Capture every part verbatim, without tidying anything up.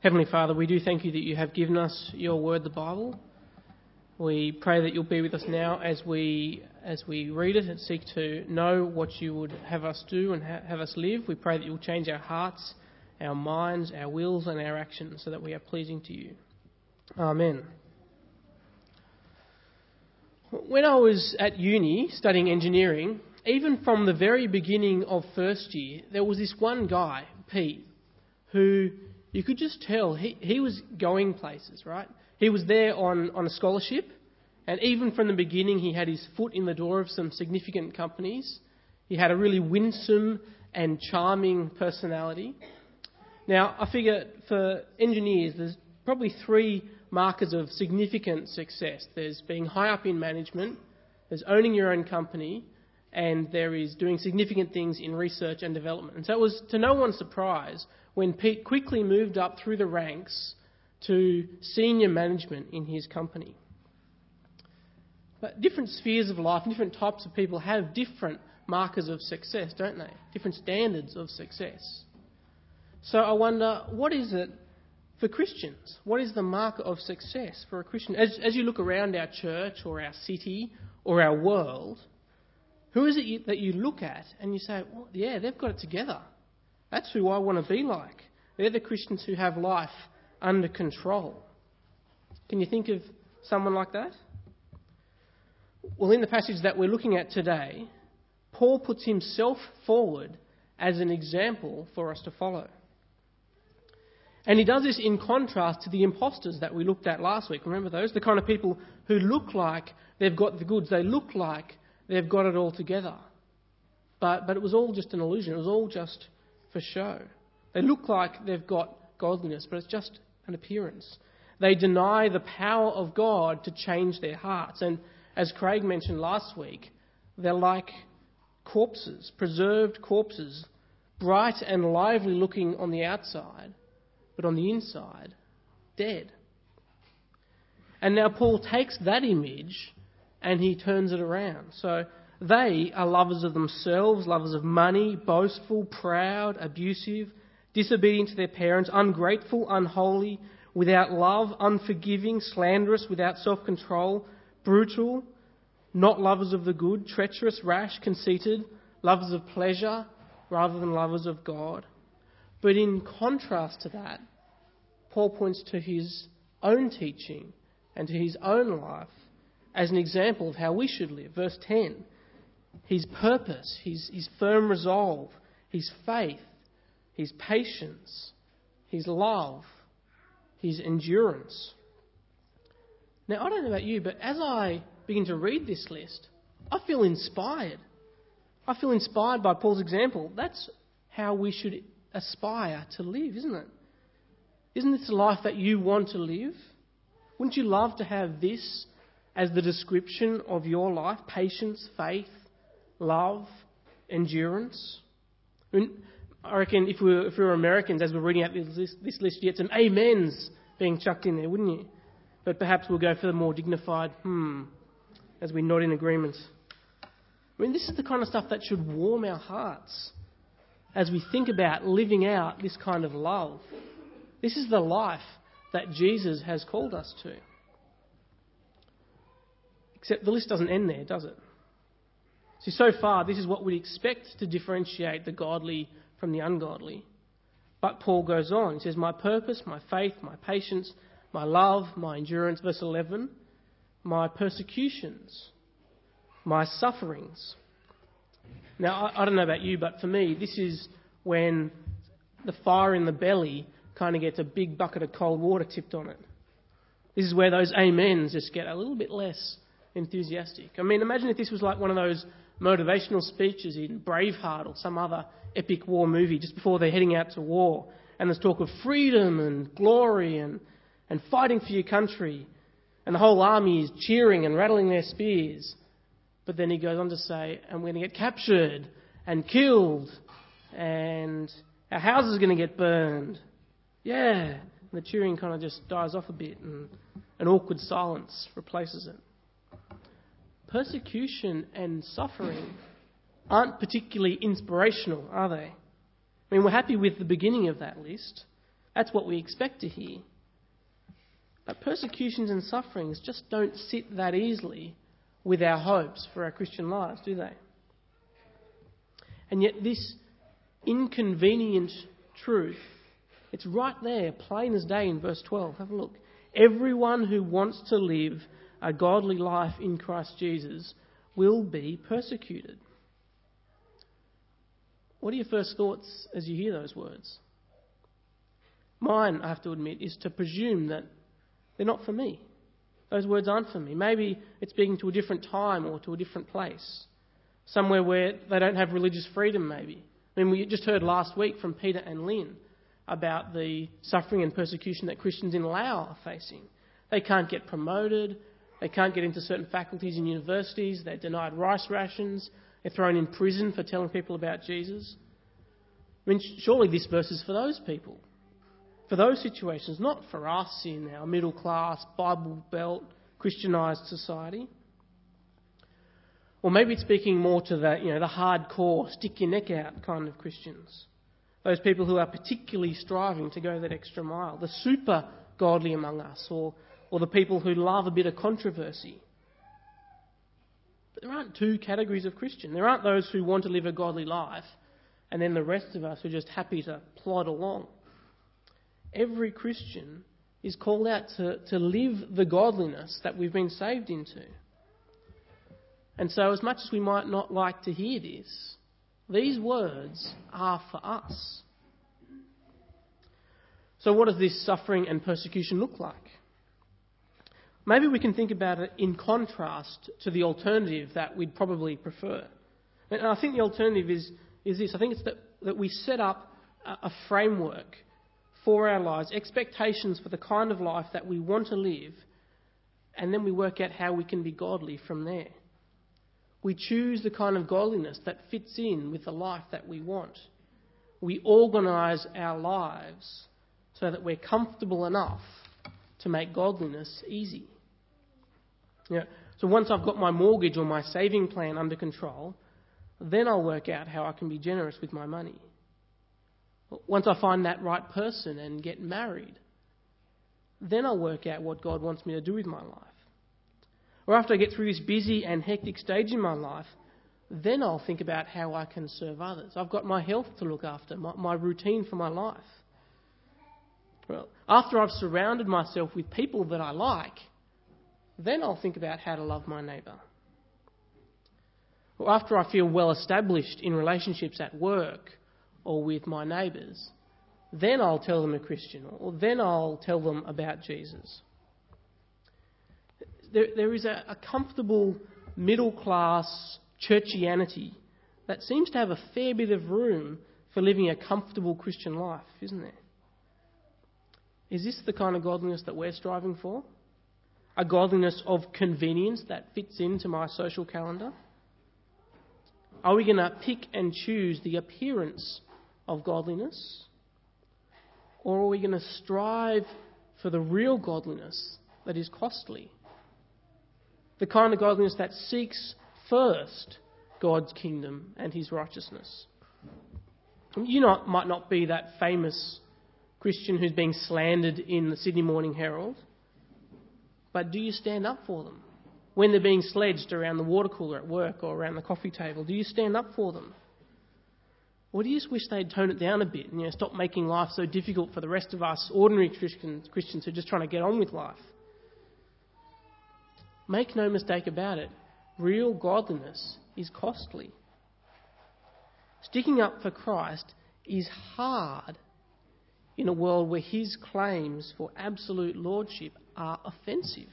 Heavenly Father, we do thank you that you have given us your word, the Bible. We pray that you'll be with us now as we as we read it and seek to know what you would have us do and ha- have us live. We pray that you'll change our hearts, our minds, our wills and our actions so that we are pleasing to you. Amen. When I was at uni studying engineering, even from the very beginning of first year, there was this one guy, Pete, who you could just tell he, he was going places, right? He was there on, on a scholarship, and even from the beginning he had his foot in the door of some significant companies. He had a really winsome and charming personality. Now, I figure for engineers, there's probably three markers of significant success. There's being high up in management, there's owning your own company, and there is doing significant things in research and development. And so it was to no one's surprise when Pete quickly moved up through the ranks to senior management in his company. But different spheres of life, different types of people have different markers of success, don't they? Different standards of success. So I wonder, what is it for Christians? What is the marker of success for a Christian? As, as you look around our church or our city or our world, who is it you, that you look at and you say, well, yeah, they've got it together. That's who I want to be like. They're the Christians who have life under control. Can you think of someone like that? Well, in the passage that we're looking at today, Paul puts himself forward as an example for us to follow. And he does this in contrast to the imposters that we looked at last week. Remember those? The kind of people who look like they've got the goods. They look like they've got it all together. But, but it was all just an illusion. It was all just for show. They look like they've got godliness, but it's just an appearance. They deny the power of God to change their hearts. And as Craig mentioned last week, they're like corpses, preserved corpses, bright and lively looking on the outside, but on the inside, dead. And now Paul takes that image and he turns it around. So they are lovers of themselves, lovers of money, boastful, proud, abusive, disobedient to their parents, ungrateful, unholy, without love, unforgiving, slanderous, without self-control, brutal, not lovers of the good, treacherous, rash, conceited, lovers of pleasure rather than lovers of God. But in contrast to that, Paul points to his own teaching and to his own life as an example of how we should live. Verse ten, his purpose, his, his firm resolve, his faith, his patience, his love, his endurance. Now, I don't know about you, but as I begin to read this list, I feel inspired. I feel inspired by Paul's example. That's how we should aspire to live, isn't it? Isn't this the life that you want to live? Wouldn't you love to have this as the description of your life? Patience, faith, love, endurance. I mean, I reckon if we were, if we were Americans, as we're reading out this list, this list, you'd get some amens being chucked in there, wouldn't you? But perhaps we'll go for the more dignified, hmm, as we nod in agreement. I mean, this is the kind of stuff that should warm our hearts as we think about living out this kind of love. This is the life that Jesus has called us to. Except the list doesn't end there, does it? See, so far, this is what we expect to differentiate the godly from the ungodly. But Paul goes on. He says, my purpose, my faith, my patience, my love, my endurance. Verse eleven, my persecutions, my sufferings. Now, I, I don't know about you, but for me, this is when the fire in the belly kind of gets a big bucket of cold water tipped on it. This is where those amens just get a little bit less enthusiastic. I mean, imagine if this was like one of those motivational speeches in Braveheart or some other epic war movie just before they're heading out to war, and there's talk of freedom and glory and, and fighting for your country, and the whole army is cheering and rattling their spears. But then he goes on to say, and we're going to get captured and killed, and our houses are going to get burned. Yeah. And the cheering kind of just dies off a bit, and an awkward silence replaces it. Persecution and suffering aren't particularly inspirational, are they? I mean, we're happy with the beginning of that list, That's what we expect to hear. But persecutions and sufferings just don't sit that easily with our hopes for our Christian lives, do they? And yet this inconvenient truth, it's right there, plain as day in verse twelve. Have a look. Everyone who wants to live a godly life in Christ Jesus will be persecuted. What are your first thoughts as you hear those words? Mine, I have to admit, is to presume that they're not for me. Those words aren't for me. Maybe it's speaking to a different time or to a different place. Somewhere where they don't have religious freedom, maybe. I mean, we just heard last week from Peter and Lynn about the suffering and persecution that Christians in Laos are facing. They can't get promoted. They can't get into certain faculties in universities. They're denied rice rations. They're thrown in prison for telling people about Jesus. I mean, surely this verse is for those people. For those situations, not for us in our middle class, Bible Belt, Christianised society. Or maybe it's speaking more to the, you know, the hardcore, stick your neck out kind of Christians. Those people who are particularly striving to go that extra mile. The super godly among us, or, or the people who love a bit of controversy. But there aren't two categories of Christian. There aren't those who want to live a godly life, and then the rest of us who are just happy to plod along. Every Christian is called out to, to live the godliness that we've been saved into. And so as much as we might not like to hear this, these words are for us. So what does this suffering and persecution look like? Maybe we can think about it in contrast to the alternative that we'd probably prefer. And I think the alternative is, is this. I think it's that, that we set up a, a framework for our lives, expectations for the kind of life that we want to live, and then we work out how we can be godly from there. We choose the kind of godliness that fits in with the life that we want. We organise our lives so that we're comfortable enough to make godliness easy. Yeah. So once I've got my mortgage or my saving plan under control, then I'll work out how I can be generous with my money. Once I find that right person and get married, then I'll work out what God wants me to do with my life. Or after I get through this busy and hectic stage in my life, then I'll think about how I can serve others. I've got my health to look after, my, my routine for my life. Well, after I've surrounded myself with people that I like, then I'll think about how to love my neighbour. Or after I feel well established in relationships at work or with my neighbours, then I'll tell them a Christian, or then I'll tell them about Jesus. There, there is a, a comfortable middle-class churchianity that seems to have a fair bit of room for living a comfortable Christian life, isn't there? Is this the kind of godliness that we're striving for? A godliness of convenience that fits into my social calendar? Are we going to pick and choose the appearance of godliness? Or are we going to strive for the real godliness that is costly? The kind of godliness that seeks first God's kingdom and his righteousness. You not, might not be that famous Christian who's being slandered in the Sydney Morning Herald, but do you stand up for them? When they're being sledged around the water cooler at work or around the coffee table, do you stand up for them? Or do you just wish they'd tone it down a bit and, you know, stop making life so difficult for the rest of us ordinary Christians, Christians who are just trying to get on with life? Make no mistake about it, real godliness is costly. Sticking up for Christ is hard in a world where his claims for absolute lordship are offensive.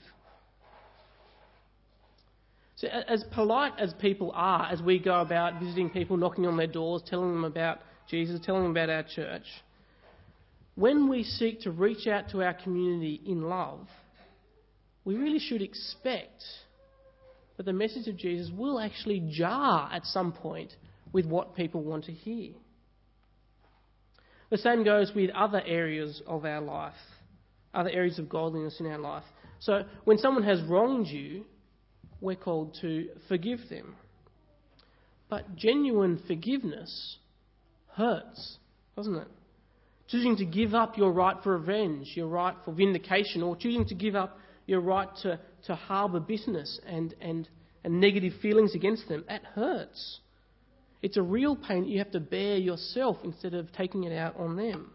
So as polite as people are as we go about visiting people, knocking on their doors, telling them about Jesus, telling them about our church, when we seek to reach out to our community in love, we really should expect that the message of Jesus will actually jar at some point with what people want to hear. The same goes with other areas of our life, other areas of godliness in our life. So when someone has wronged you, we're called to forgive them. But genuine forgiveness hurts, doesn't it? choosing to give up your right for revenge, your right for vindication, or choosing to give up your right to, to harbour bitterness and, and, and negative feelings against them, that hurts. It's a real pain that you have to bear yourself instead of taking it out on them.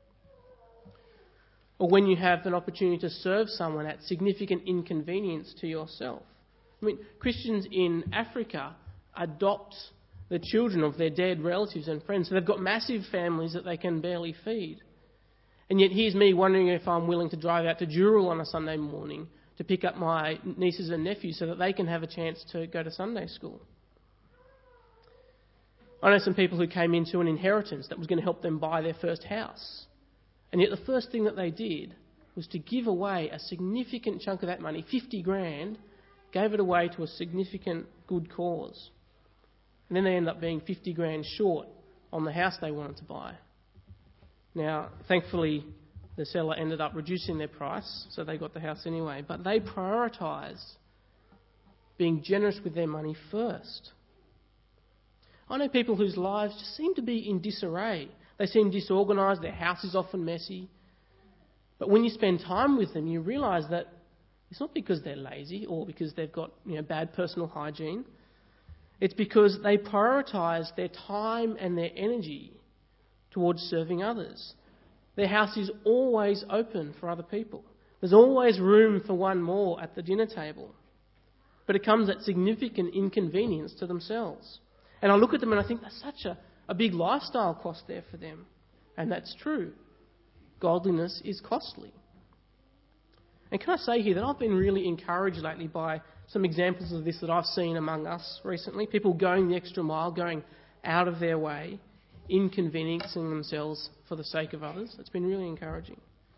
Or when you have an opportunity to serve someone at significant inconvenience to yourself. I mean, Christians in Africa adopt the children of their dead relatives and friends. So they've got massive families that they can barely feed. And yet here's me wondering if I'm willing to drive out to Dural on a Sunday morning to pick up my nieces and nephews so that they can have a chance to go to Sunday school. I know some people who came into an inheritance that was going to help them buy their first house. And yet the first thing that they did was to give away a significant chunk of that money, fifty grand, gave it away to a significant good cause. And then they end up being fifty grand short on the house they wanted to buy. Now, thankfully, the seller ended up reducing their price, so they got the house anyway. But they prioritised being generous with their money first. I know people whose lives just seem to be in disarray. They seem disorganised, their house is often messy. But when you spend time with them, you realise that it's not because they're lazy or because they've got, you know, bad personal hygiene. It's because they prioritise their time and their energy towards serving others. Their house is always open for other people. There's always room for one more at the dinner table. But it comes at significant inconvenience to themselves. And I look at them and I think that's such a, a big lifestyle cost there for them. And that's true. Godliness is costly. And can I say here that I've been really encouraged lately by some examples of this that I've seen among us recently. People going the extra mile, going out of their way, inconveniencing themselves for the sake of others. It's been really encouraging.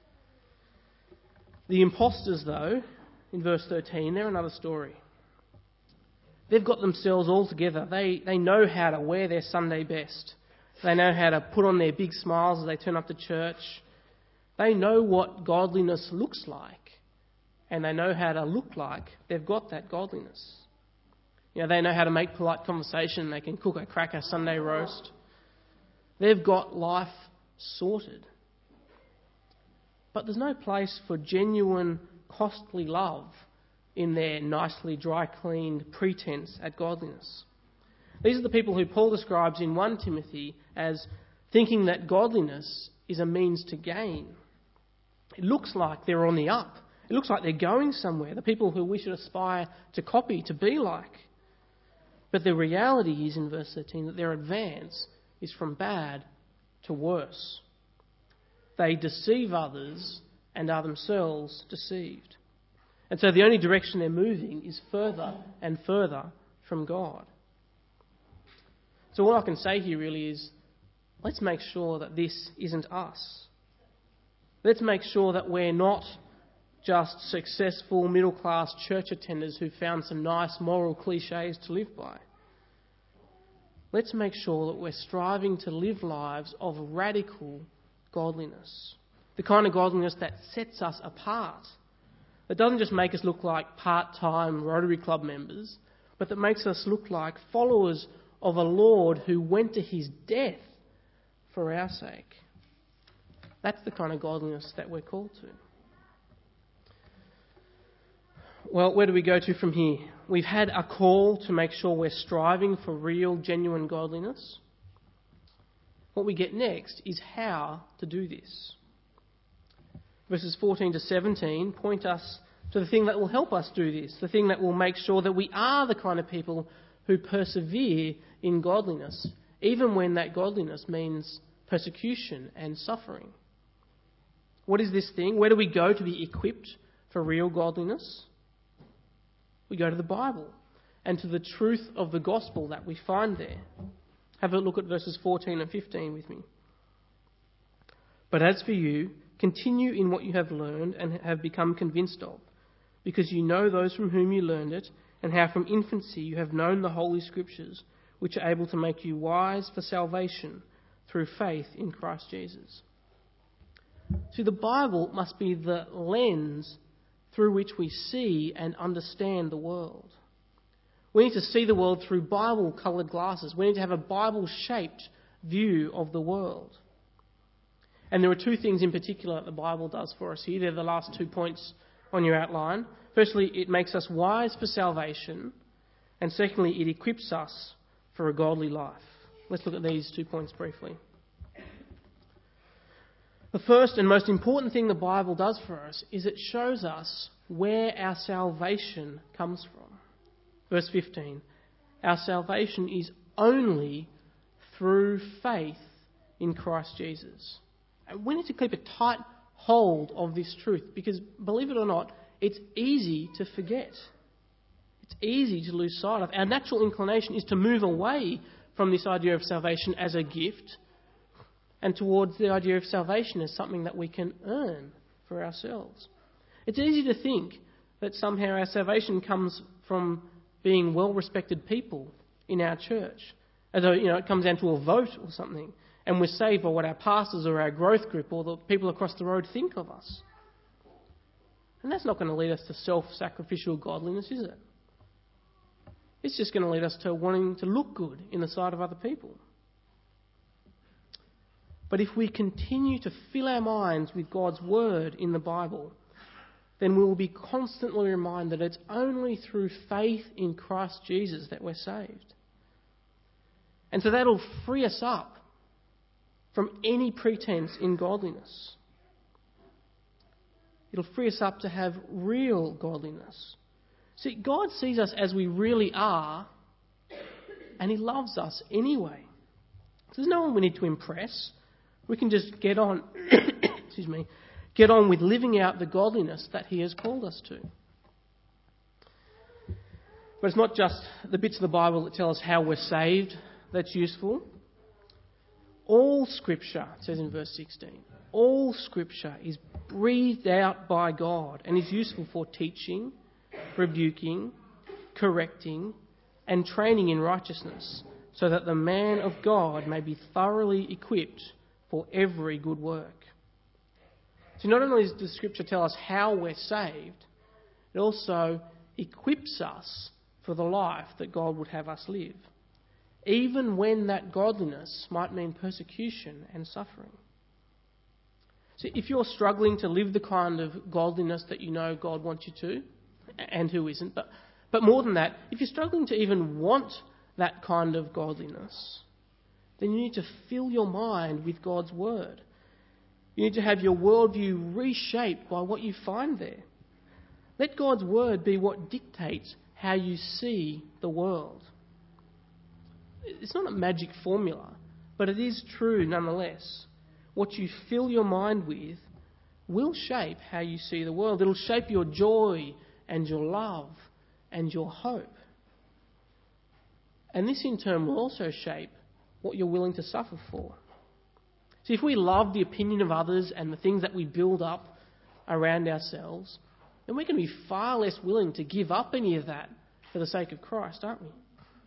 The imposters, though, in verse thirteen, they're another story. They've got themselves all together. They, they know how to wear their Sunday best. They know how to put on their big smiles as they turn up to church. They know what godliness looks like. And they know how to look like they've got that godliness. You know, they know how to make polite conversation. They can cook a cracker Sunday roast. They've got life sorted. But there's no place for genuine, costly love in their nicely dry-cleaned pretense at godliness. These are the people who Paul describes in First Timothy as thinking that godliness is a means to gain. It looks like they're on the up. It looks like they're going somewhere, the people who we should aspire to copy, to be like. But the reality is, in verse thirteen, that their advance is from bad to worse. They deceive others and are themselves deceived. And so the only direction they're moving is further and further from God. So what I can say here really is, let's make sure that this isn't us. Let's make sure that we're not just successful middle-class church attenders who found some nice moral cliches to live by. Let's make sure that we're striving to live lives of radical godliness. The kind of godliness that sets us apart. That doesn't just make us look like part-time Rotary Club members, but that makes us look like followers of a Lord who went to his death for our sake. That's the kind of godliness that we're called to. Well, where do we go to from here? We've had a call to make sure we're striving for real, genuine godliness. What we get next is how to do this. Verses fourteen to seventeen point us to the thing that will help us do this, the thing that will make sure that we are the kind of people who persevere in godliness, even when that godliness means persecution and suffering. What is this thing? Where do we go to be equipped for real godliness? We go to the Bible and to the truth of the gospel that we find there. Have a look at verses fourteen and fifteen with me. But as for you, continue in what you have learned and have become convinced of, because you know those from whom you learned it, and how from infancy you have known the Holy Scriptures, which are able to make you wise for salvation through faith in Christ Jesus. See, the Bible must be the lens through which we see and understand the world. We need to see the world through Bible-coloured glasses. We need to have a Bible-shaped view of the world. And there are two things in particular that the Bible does for us here. They're the last two points on your outline. Firstly, it makes us wise for salvation. And secondly, it equips us for a godly life. Let's look at these two points briefly. The first and most important thing the Bible does for us is it shows us where our salvation comes from. Verse fifteen, our salvation is only through faith in Christ Jesus. And we need to keep a tight hold of this truth because, believe it or not, it's easy to forget. It's easy to lose sight of. Our natural inclination is to move away from this idea of salvation as a gift and towards the idea of salvation as something that we can earn for ourselves. It's easy to think that somehow our salvation comes from being well-respected people in our church, as though, you know, it comes down to a vote or something, and we're saved by what our pastors or our growth group or the people across the road think of us. And that's not going to lead us to self-sacrificial godliness, is it? It's just going to lead us to wanting to look good in the sight of other people. But if we continue to fill our minds with God's word in the Bible, then we will be constantly reminded that it's only through faith in Christ Jesus that we're saved. And so that'll free us up from any pretense in godliness. It'll free us up to have real godliness. See, God sees us as we really are, and He loves us anyway. So there's no one we need to impress. We can just get on, excuse me, get on with living out the godliness that He has called us to. But it's not just the bits of the Bible that tell us how we're saved that's useful. All Scripture, it says in verse sixteen, all Scripture is breathed out by God and is useful for teaching, rebuking, correcting, and training in righteousness, so that the man of God may be thoroughly equipped for every good work. So not only does the Scripture tell us how we're saved, it also equips us for the life that God would have us live, even when that godliness might mean persecution and suffering. So if you're struggling to live the kind of godliness that you know God wants you to, and who isn't, but, but more than that, if you're struggling to even want that kind of godliness, then you need to fill your mind with God's word. You need to have your worldview reshaped by what you find there. Let God's word be what dictates how you see the world. It's not a magic formula, but it is true nonetheless. What you fill your mind with will shape how you see the world. It'll shape your joy and your love and your hope. And this in turn will also shape what you're willing to suffer for. See, if we love the opinion of others and the things that we build up around ourselves, then we're going to be far less willing to give up any of that for the sake of Christ, aren't we?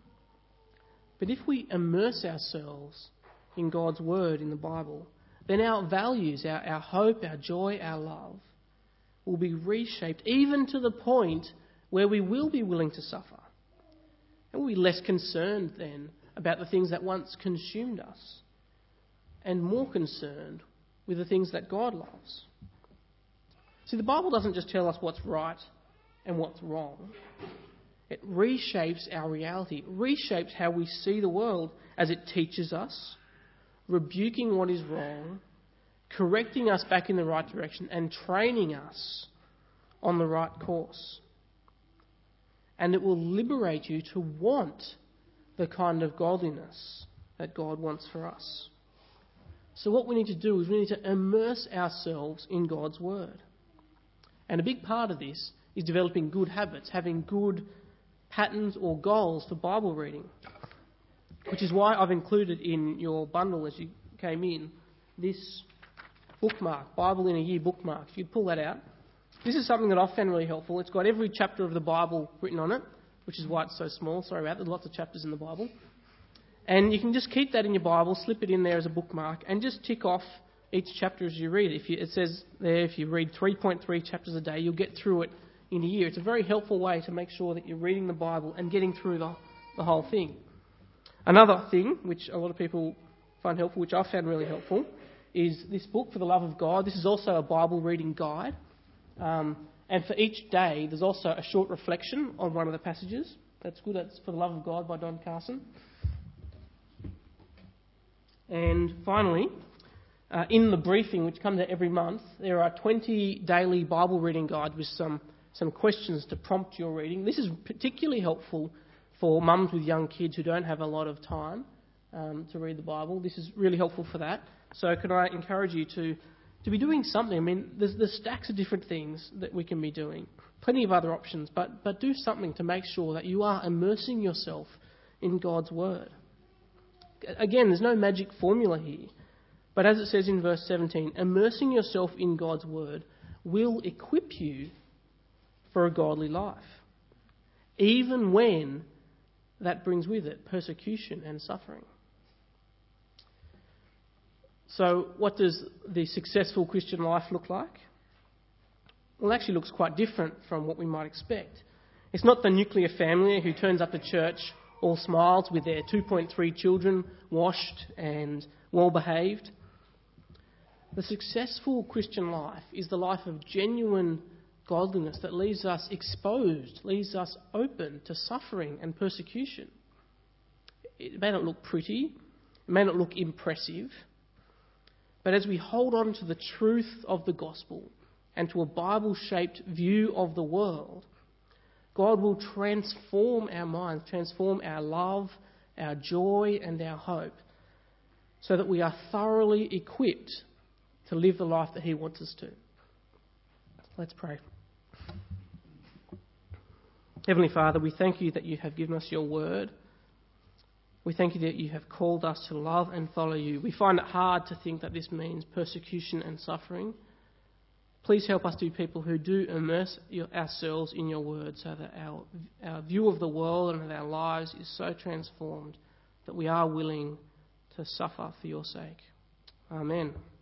But if we immerse ourselves in God's word in the Bible, then our values, our, our hope, our joy, our love will be reshaped even to the point where we will be willing to suffer. And we'll be less concerned then about the things that once consumed us and more concerned with the things that God loves. See, the Bible doesn't just tell us what's right and what's wrong. It reshapes our reality. It reshapes how we see the world as it teaches us, rebuking what is wrong, correcting us back in the right direction, and training us on the right course. And it will liberate you to want the kind of godliness that God wants for us. So what we need to do is we need to immerse ourselves in God's word. And a big part of this is developing good habits, having good patterns or goals for Bible reading, which is why I've included in your bundle as you came in this bookmark, Bible in a Year bookmark. If you'd pull that out. This is something that I've found really helpful. It's got every chapter of the Bible written on it, which is why it's so small. Sorry about that. There's lots of chapters in the Bible. And you can just keep that in your Bible, slip it in there as a bookmark, and just tick off each chapter as you read it. If you, it says there, if you read three point three chapters a day, you'll get through it in a year. It's a very helpful way to make sure that you're reading the Bible and getting through the, the whole thing. Another thing, which a lot of people find helpful, which I've found really helpful, is this book, For the Love of God. This is also a Bible reading guide. Um, and for each day, there's also a short reflection on one of the passages. That's good. That's For the Love of God by Don Carson. And finally, uh, in the briefing, which comes out every month, there are twenty daily Bible reading guides with some, some questions to prompt your reading. This is particularly helpful for mums with young kids who don't have a lot of time um, to read the Bible. This is really helpful for that. So can I encourage you to, to be doing something? I mean, there's, there's stacks of different things that we can be doing. Plenty of other options, but, but do something to make sure that you are immersing yourself in God's Word. Again, there's no magic formula here. But as it says in verse seventeen, immersing yourself in God's Word will equip you for a godly life, even when that brings with it persecution and suffering. So what does the successful Christian life look like? Well, it actually looks quite different from what we might expect. It's not the nuclear family who turns up to church all smiles with their two point three children washed and well behaved. The successful Christian life is the life of genuine godliness that leaves us exposed, leaves us open to suffering and persecution. It may not look pretty, it may not look impressive, but as we hold on to the truth of the gospel and to a Bible-shaped view of the world, God will transform our minds, transform our love, our joy and our hope, so that we are thoroughly equipped to live the life that He wants us to. Let's pray. Heavenly Father, we thank you that you have given us your word. We thank you that you have called us to love and follow you. We find it hard to think that this means persecution and suffering. Please help us to be people who do immerse your, ourselves in your word, so that our, our view of the world and of our lives is so transformed that we are willing to suffer for your sake. Amen.